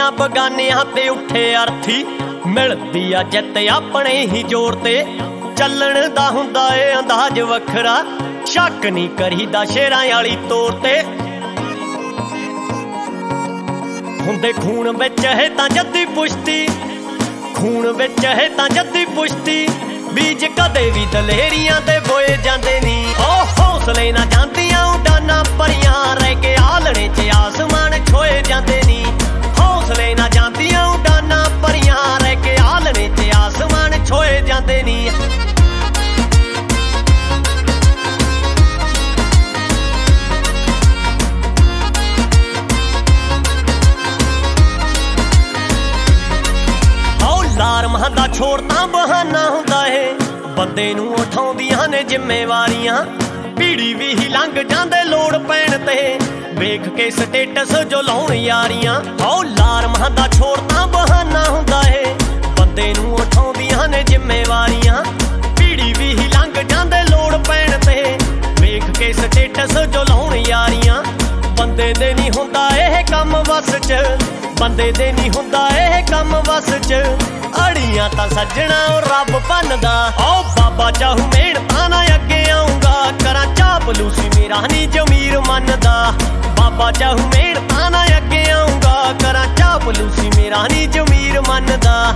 ਦੁਨੀਆ ਬਗਾਨਿਆਂ ਤੇ ਉੱਠੇ ਅਰਥੀ ਮਿਲਦੀ ਆ ਜਿੱਤ ਆਪਣੇ ਹੀ ਜ਼ੋਰ ਤੇ ਚੱਲਣ ਦਾ ਹੁੰਦਾ ਏ ਅੰਦਾਜ਼ ਵੱਖਰਾ ਸ਼ੱਕ ਨਹੀਂ ਕਰੀਦਾ ਸ਼ੇਰਾਂ ਵਾਲੀ ਤੋਰ ਤੇ ਹੁੰਦੇ ਖੂਨ ਵਿੱਚ ਹੈ ਤਾਂ ਜੱਦੀ ਪੁਸ਼ਤੀ ਖੂਨ ਵਿੱਚ ਹੈ ਤਾਂ ਜੱਦੀ ਪੁਸ਼ਤੀ ਬੀਜ ਕਦੇ ਵੀ ਦਲੇਰੀਆਂ ਦੇ ਬੋਏ ਜਾਂਦੇ ਨਹੀਂ ਉਹ ਹੌਸਲੇ ਨਾ ਜਾਂਦੀਆਂ ਉਡਾਨਾਂ ਭਰੀਆਂ ਰਹਿ ਕੇ ਆਲਣੇ 'ਚ ਆਸਮਾਨ ਛੋਏ ਜਾਂਦੇ ਨਹੀਂ ਹੌਸਲੇ ਨਾ ਜਾਂਦੀਆਂ ਉਡਾਨਾਂ ਭਰੀਆਂ ਰਹਿ ਕੇ ਆਲਣੇ 'ਚ ਆਸਮਾਨ ਛੋਏ ਜਾਂਦੇ ਨਹੀਂ ਲਾਰਮਾਂ ਦਾ ਛੋੜ ਤਾਂ ਬਹਾਨਾ ਹੁੰਦਾ ਏ ਬੰਦੇ ਨੂੰ ਉਠਾਉਂਦੀਆਂ ਨੇ ਜ਼ਿੰਮੇਵਾਰੀਆਂ ਪੀੜੀ ਵੀ ਹੀ ਲੰਘ ਜਾਂਦੇ ਲੋੜ ਪੈਣ ਤੇ ਵੇਖ ਕੇ ਸਟੇਟਸ ਜੋ ਲਾਉਣ ਯਾਰੀਆਂ ਓ ਲਾਰਮਾਂ ਦਾ ਛੋੜ ਤਾਂ ਬਹਾਨਾ ਹੁੰਦਾ ਏ ਬੰਦੇ ਨੂੰ ਉਠਾਉਂਦੀਆਂ ਨੇ ਜ਼ਿੰਮੇਵਾਰੀਆਂ ਪੀੜੀ ਵੀ ਹੀ ਲੰਘ ਜਾਂਦੇ ਲੋੜ ਪੈਣ ਤੇ ਵੇਖ ਕੇ ਸਟੇਟਸ ਜੋ ਲਾਉਣ ਯਾਰੀਆਂ ਬੰਦੇ ਦੇ ਨਹੀਂ ਹੁੰਦਾ ਇਹ ਕੰਮ ਵਸ 'ਚ ਬੰਦੇ ਦੇ ਨਹੀਂ ਹੁੰਦਾ ਇਹ ਕੰਮ ਵਸ 'ਚ ਅੜੀਆਂ ਤਾਂ ਸੱਜਣਾ ਉਹ ਰੱਬ ਭੰਨਦਾ ਓ ਬਾਬਾ ਚਾਹੂ ਮਿਹਨਤਾਂ ਨਾ ਅੱਗੇ ਆਉਂਗਾ ਕਰਾਂ ਚਾਪਲੂਸੀ ਮੇਰਾ ਨਹੀਂ ਜ਼ਮੀਰ ਮੰਨਦਾ ਬਾਬਾ ਚਾਹੂ ਮਿਹਨਤਾਂ ਨਾ ਅੱਗੇ ਆਉਂਗਾ ਕਰਾਂ ਚਾਪਲੂਸੀ ਮੇਰਾ ਨਹੀਂ ਜ਼ਮੀਰ ਮੰਨਦਾ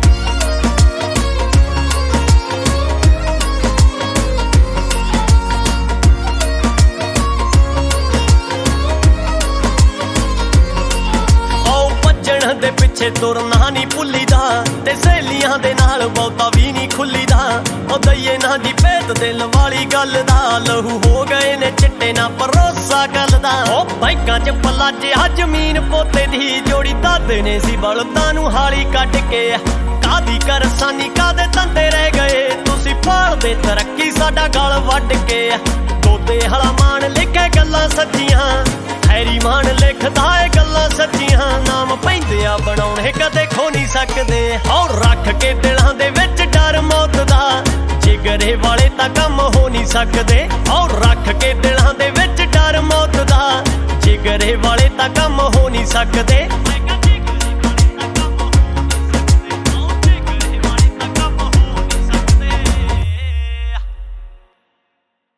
ਦੇ ਪਿੱਛੇ ਤੁਰਨਾ ਨਹੀਂ ਭੁੱਲੀਦਾ ਤੇ ਸਹੇਲੀਆਂ ਦੇ ਨਾਲ ਬਹੁਤਾ ਵੀ ਨਹੀਂ ਖੁੱਲੀਦਾ ਉਹ ਦਈਏ ਨਾ ਦੀ ਭੇਤ ਦਿਲ ਵਾਲੀ ਗੱਲ ਦਾ ਲਹੂ ਹੋ ਗਏ ਨੇ ਚਿੱਟੇ ਨਾ ਭਰੋਸਾ ਗੱਲ ਦਾ ਉਹ ਬਾਈਕਾਂ 'ਚ ਪੱਲਾ ਜਿਹਾ ਜ਼ਮੀਨ ਪੋਤੇ ਦੀ ਜੋੜੀ ਦਾਦੇ ਨੇ ਸੀ ਬਲਦਾਂ ਨੂੰ ਹਾਲੀ ਕੱਢ ਕੇ ਕਾਦੀ ਕਰਸਾਨੀ ਕਾਦੇ ਧੰਦੇ ਰਹਿ ਗਏ ਤੁਸੀਂ ਭਾਲਦੇ ਤਰੱਕੀ ਸਾਡਾ ਗਲ ਵੱਢ ਕੇ ਦੋਦੇ ਹਲਾ ਮਾਣ ਲਿਖੇ ਗੱਲਾਂ ਸੱਚੀਆਂ ਹੈਰੀ ਮਾਨ ਲਿਖਦਾ ਏ ਗੱਲਾਂ ਸੱਚੀਆਂ ਨਾਮ ਪੈਂਦੇ ਆ ਬਣਾਉਣੇ ਕਦੇ ਖੋ ਨਹੀਂ ਸਕਦੇ ਔਰ ਰੱਖ ਕੇ ਦਿਲਾਂ ਦੇ ਵਿੱਚ ਡਰ ਮੌਤ ਦਾ ਜਿਗਰੇ ਵਾਲੇ ਤਾਂ ਕੰਮ ਹੋ ਨਹੀਂ ਸਕਦੇ ਔਰ ਰੱਖ ਕੇ ਦਿਲਾਂ ਦੇ ਵਿੱਚ ਡਰ ਮੌਤ ਦਾ ਜਿਗਰੇ ਵਾਲੇ ਤਾਂ ਕੰਮ ਹੋ ਨਹੀਂ ਸਕਦੇ